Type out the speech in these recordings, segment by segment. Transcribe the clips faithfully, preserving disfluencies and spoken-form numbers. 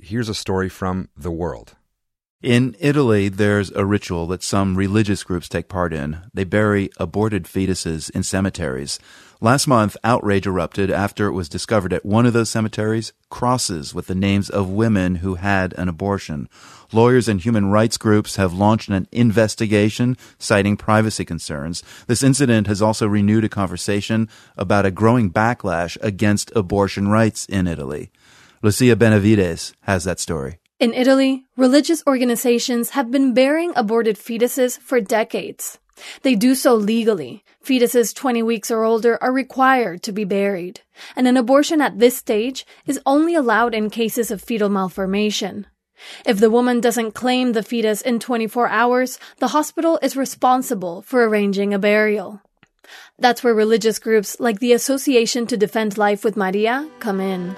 here's a story from The World. In Italy, there's a ritual that some religious groups take part in. They bury aborted fetuses in cemeteries. Last month, outrage erupted after it was discovered at one of those cemeteries crosses with the names of women who had an abortion. Lawyers and human rights groups have launched an investigation citing privacy concerns. This incident has also renewed a conversation about a growing backlash against abortion rights in Italy. Lucia Benavides has that story. In Italy, religious organizations have been burying aborted fetuses for decades. They do so legally. Fetuses twenty weeks or older are required to be buried, and an abortion at this stage is only allowed in cases of fetal malformation. If the woman doesn't claim the fetus in twenty-four hours, the hospital is responsible for arranging a burial. That's where religious groups like the Association to Defend Life with Maria come in.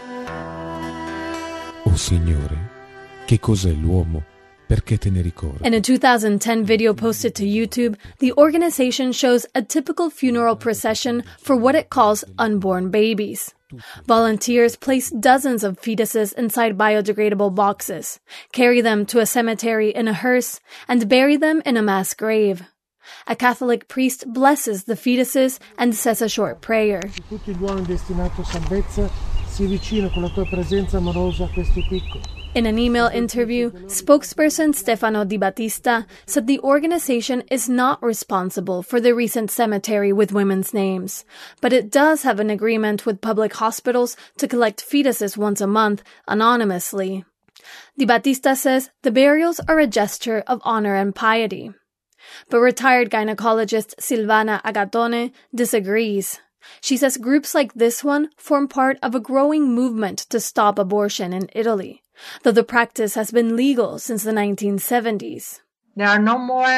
Oh Signore, che cos'è l'uomo? Perché te ne ricordi? In a two thousand ten video posted to YouTube, the organization shows a typical funeral procession for what it calls unborn babies. Volunteers place dozens of fetuses inside biodegradable boxes, carry them to a cemetery in a hearse, and bury them in a mass grave. A Catholic priest blesses the fetuses and says a short prayer. Tutti gli uomini destinati a salvezza, si vicino con la tua presenza amorosa a questi piccoli. In an email interview, spokesperson Stefano Di Battista said the organization is not responsible for the recent cemetery with women's names, but it does have an agreement with public hospitals to collect fetuses once a month anonymously. Di Battista says the burials are a gesture of honor and piety. But retired gynecologist Silvana Agatone disagrees. She says groups like this one form part of a growing movement to stop abortion in Italy, though the practice has been legal since the nineteen seventies. There are no more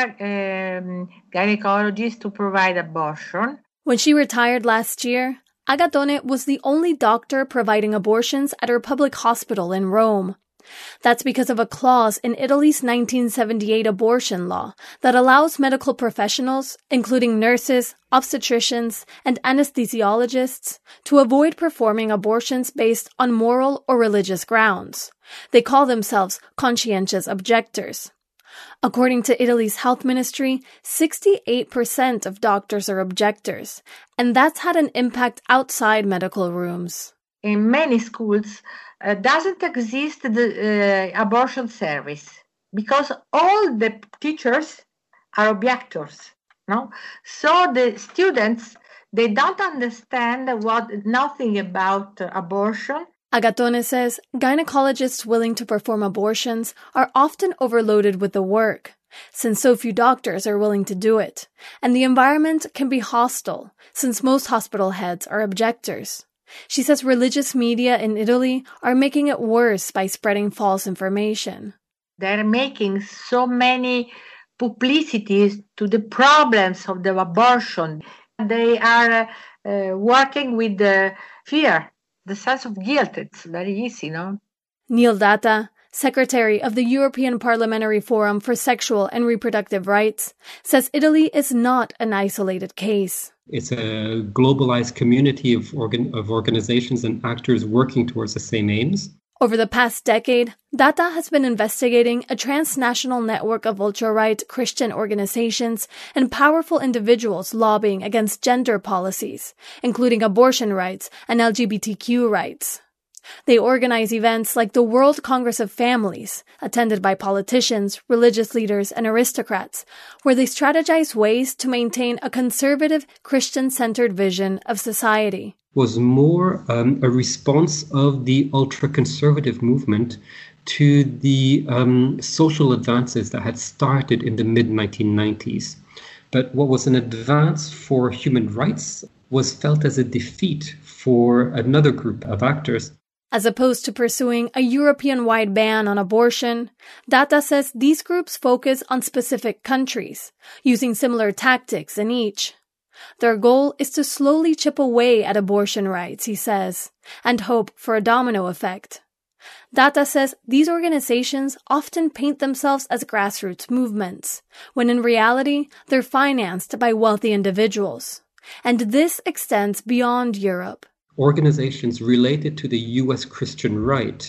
um, gynecologists to provide abortion. When she retired last year, Agatone was the only doctor providing abortions at her public hospital in Rome. That's because of a clause in Italy's nineteen seventy-eight abortion law that allows medical professionals, including nurses, obstetricians, and anesthesiologists, to avoid performing abortions based on moral or religious grounds. They call themselves conscientious objectors. According to Italy's health ministry, sixty-eight percent of doctors are objectors, and that's had an impact outside medical rooms. In many schools, uh, doesn't exist the uh, abortion service because all the teachers are objectors. No, so the students they don't understand what nothing about uh, abortion. Agatone says gynecologists willing to perform abortions are often overloaded with the work, since so few doctors are willing to do it, and the environment can be hostile, since most hospital heads are objectors. She says religious media in Italy are making it worse by spreading false information. They're making so many publicities to the problems of the abortion. They are uh, working with the fear, the sense of guilt. It's very easy, no? Neil Data, secretary of the European Parliamentary Forum for Sexual and Reproductive Rights, says Italy is not an isolated case. It's a globalized community of, organ- of organizations and actors working towards the same aims. Over the past decade, Data has been investigating a transnational network of ultra-right Christian organizations and powerful individuals lobbying against gender policies, including abortion rights and L G B T Q rights. They organize events like the World Congress of Families, attended by politicians, religious leaders, and aristocrats, where they strategize ways to maintain a conservative, Christian-centered vision of society. Was more um, a response of the ultra-conservative movement to the um, social advances that had started in the mid nineteen nineties. But what was an advance for human rights was felt as a defeat for another group of actors. As opposed to pursuing a European-wide ban on abortion, Data says these groups focus on specific countries, using similar tactics in each. Their goal is to slowly chip away at abortion rights, he says, and hope for a domino effect. Data says these organizations often paint themselves as grassroots movements, when in reality they're financed by wealthy individuals. And this extends beyond Europe. Organizations related to the U S Christian right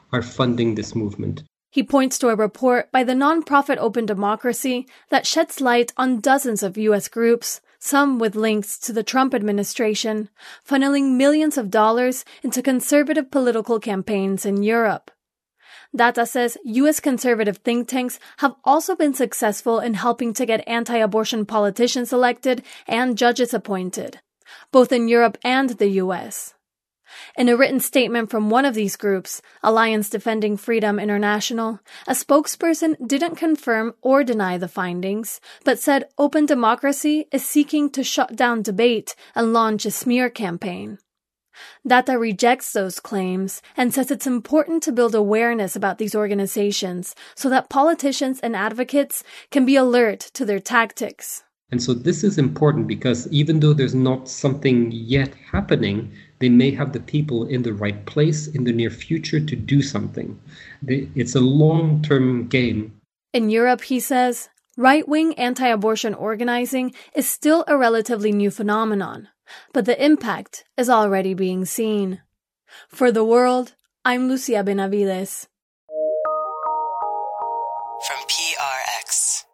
are funding this movement. He points to a report by the nonprofit Open Democracy that sheds light on dozens of U S groups, some with links to the Trump administration, funneling millions of dollars into conservative political campaigns in Europe. Data says U S conservative think tanks have also been successful in helping to get anti-abortion politicians elected and judges appointed, both in Europe and the U S. In a written statement from one of these groups, Alliance Defending Freedom International, a spokesperson didn't confirm or deny the findings, but said Open Democracy is seeking to shut down debate and launch a smear campaign. Data rejects those claims and says it's important to build awareness about these organizations so that politicians and advocates can be alert to their tactics. And so this is important because even though there's not something yet happening, they may have the people in the right place in the near future to do something. They, it's a long-term game. In Europe, he says, right-wing anti-abortion organizing is still a relatively new phenomenon, but the impact is already being seen. For The World, I'm Lucia Benavides. From P R X.